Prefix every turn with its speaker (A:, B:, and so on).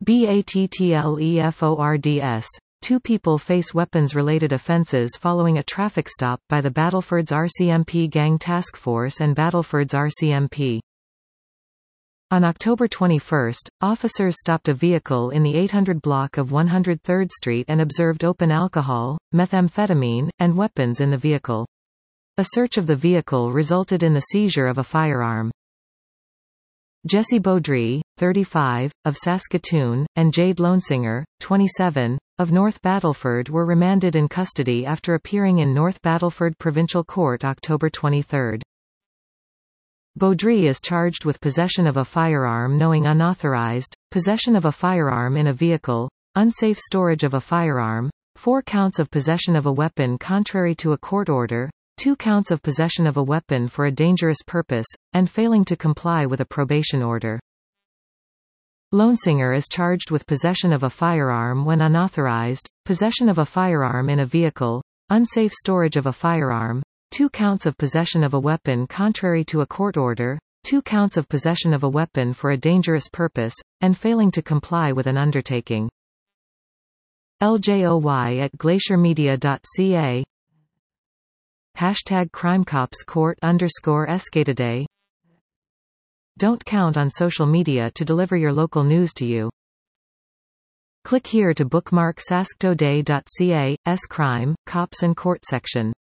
A: BATTLEFORDS. Two people face weapons-related offences following a traffic stop by the Battlefords RCMP Gang Task Force and Battlefords RCMP. On October 21, officers stopped a vehicle in the 800 block of 103rd Street and observed open alcohol, methamphetamine, and weapons in the vehicle. A search of the vehicle resulted in the seizure of a firearm. Jesse Beaudry, 35, of Saskatoon, and Jade Lonesinger, 27, of North Battleford were remanded in custody after appearing in North Battleford Provincial Court October 23. Beaudry is charged with possession of a firearm knowing unauthorized, possession of a firearm in a vehicle, unsafe storage of a firearm, 4 counts of possession of a weapon contrary to a court order, 2 counts of possession of a weapon for a dangerous purpose, and failing to comply with a probation order. Lonesinger is charged with possession of a firearm when unauthorized, possession of a firearm in a vehicle, unsafe storage of a firearm, 2 counts of possession of a weapon contrary to a court order, 2 counts of possession of a weapon for a dangerous purpose, and failing to comply with an undertaking. LJOY@glaciermedia.ca #CrimeCopsCourt_Escatoday. Don't count on social media to deliver your local news to you. Click here to bookmark sasktoday.ca's Crime, Cops and Court section.